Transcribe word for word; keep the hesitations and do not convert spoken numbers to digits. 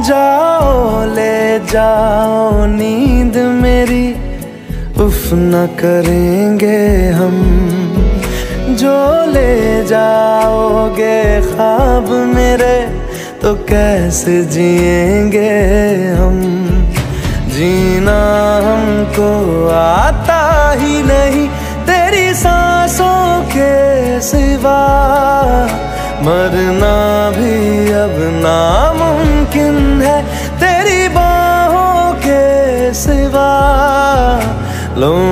जाओ ले जाओ नींद मेरी, उफ न करेंगे हम। जो ले जाओगे ख्वाब मेरे, तो कैसे जिएंगे हम। जीना हमको आता ही नहीं तेरी सांसों के सिवा, मरना भी अब नामुमकिन है तेरी बाहों के सिवा। लो